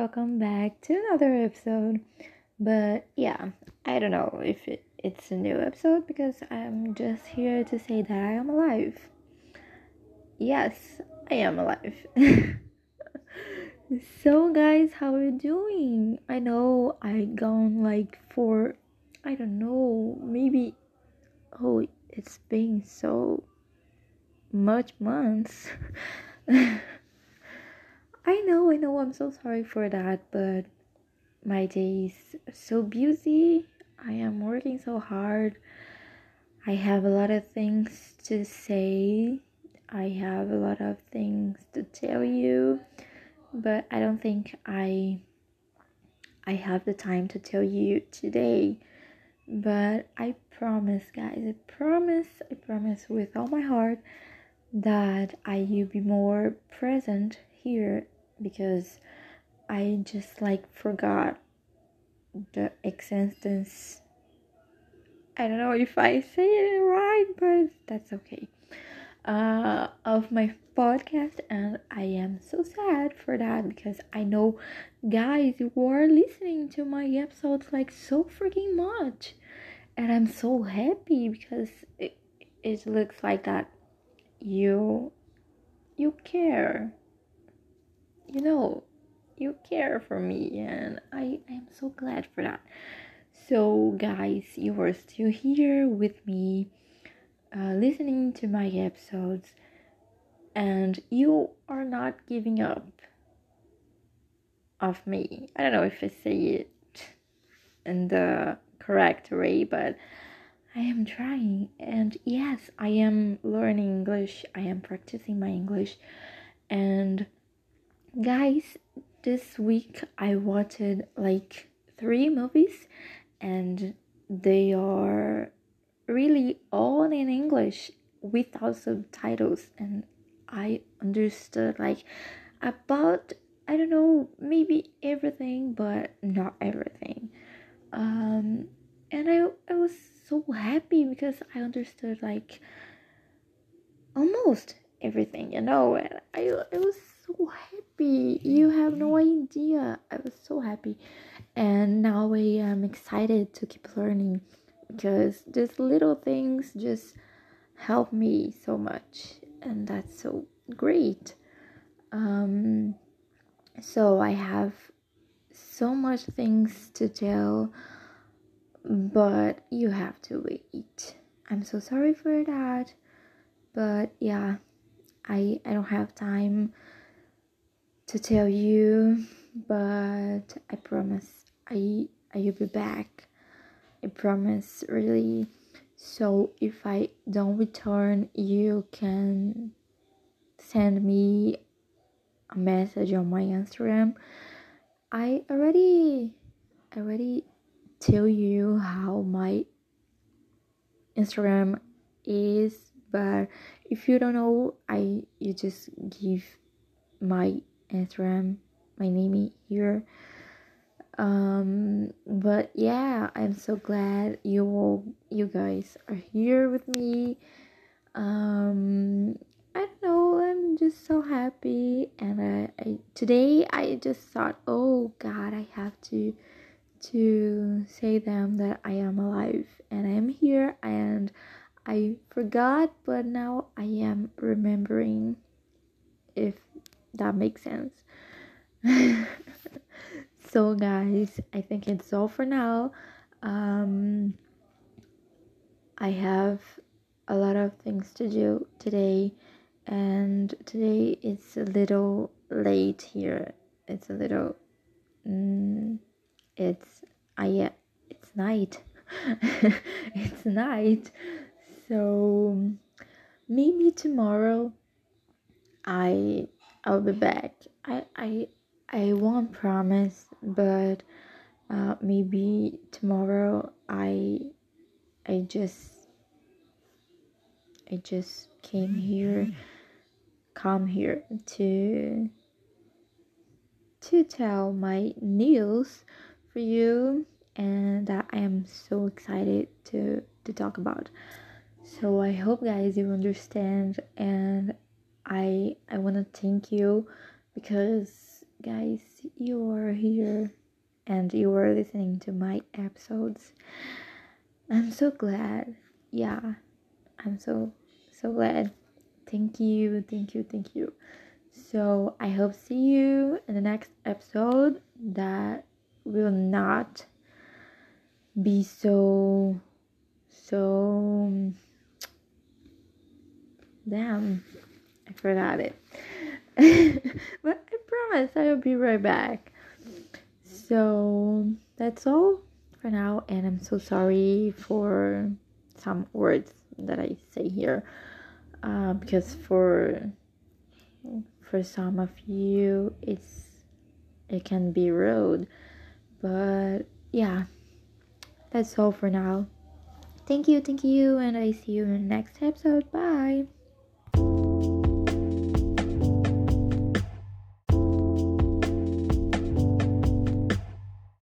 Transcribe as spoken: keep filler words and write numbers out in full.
welcome back to another episode. But yeah, I don't know if it, it's a new episode because I'm just here to say that I am alive. Yes, I am alive. So, guys, how are you doing? I know I gone like for, I don't know, maybe, oh, it's been so much months. I know, I know, I'm so sorry for that, but my days are so busy. I am working so hard. I have a lot of things to say. I have a lot of things to tell you, but I don't think I I have the time to tell you today. But I promise, guys, I promise, I promise with all my heart that I will be more present here because I just like forgot the existence. I don't know if I say it right, but that's okay. Uh, of my podcast, and I am so sad for that because I know, guys, you are listening to my episodes like so freaking much, and I'm so happy because it it looks like that you you care, you know, you care for me, and I am so glad for that. So, guys, you are still here with me, uh, listening to my episodes, and you are not giving up of me. I don't know if I say it in the correct way, but I am trying. And yes, I am learning English, I am practicing my English. And guys, this week I watched like three movies, and they are really all in English without subtitles, and I understood like about, I don't know, maybe everything, but not everything. Um and I I was so happy because I understood like almost everything, you know. And I I was so happy. You have no idea. I was so happy. And now I am excited to keep learning because these little things just help me so much, and that's so great. Um so I have so much things to tell, but you have to wait. I'm so sorry for that, but yeah, I I don't have time to tell you, but I promise I I will be back. I promise, really. So if I don't return, you can send me a message on my Instagram. I already I already tell you how my Instagram is, but if you don't know, I you just give my Instagram, my name here. Um, but yeah, I'm so glad you all, you guys are here with me. Um, I don't know, I'm just so happy, and I, I today I just thought, oh God, I have to to say them that I am alive and I am here, and I forgot, but now I am remembering, if that makes sense. So guys, I think it's all for now. um I have a lot of things to do today, and today it's a little late here. It's a little mm, it's I yeah, it's night. It's night. So maybe tomorrow I I'll be back. I I I won't promise, but uh, maybe tomorrow I I just I just came here, come here to to tell my news for you, and that I am so excited to to talk about. So I hope, guys, you understand, and I I want to thank you because guys, you are here and you are listening to my episodes. I'm so glad. Yeah, I'm so so glad. Thank you, thank you, thank you. So I hope see you in the next episode that will not be so so damn, I forgot it. But I promise I will be right back. So that's all for now, and I'm so sorry for some words that I say here, uh, because for for some of you it's it can be rude, but yeah, that's all for now. Thank you, thank you, and I see you in the next episode. Bye.